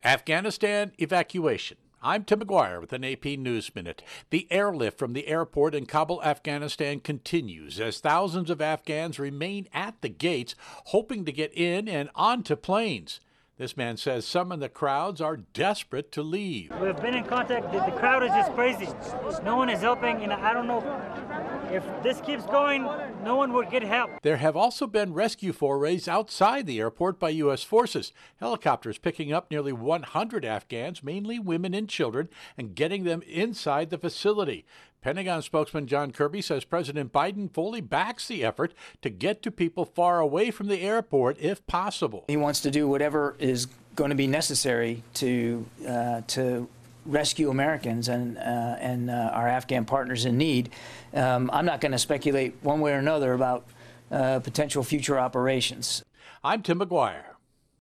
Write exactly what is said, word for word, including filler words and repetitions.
Afghanistan evacuation. I'm Tim McGuire with an A P News Minute. The airlift from the airport in Kabul, Afghanistan continues as thousands of Afghans remain at the gates, hoping to get in and onto planes. This man says some in the crowds are desperate to leave. We've been in contact. The, the crowd is just crazy. No one is helping, and I don't know if this keeps going, no one will get help. There have also been rescue forays outside the airport by U S forces. Helicopters picking up nearly one hundred Afghans, mainly women and children, and getting them inside the facility. Pentagon spokesman John Kirby says President Biden fully backs the effort to get to people far away from the airport if possible. He wants to do whatever is going to be necessary to uh, to rescue Americans and uh, and uh, our Afghan partners in need. Um, I'm not going to speculate one way or another about uh, potential future operations. I'm Tim McGuire.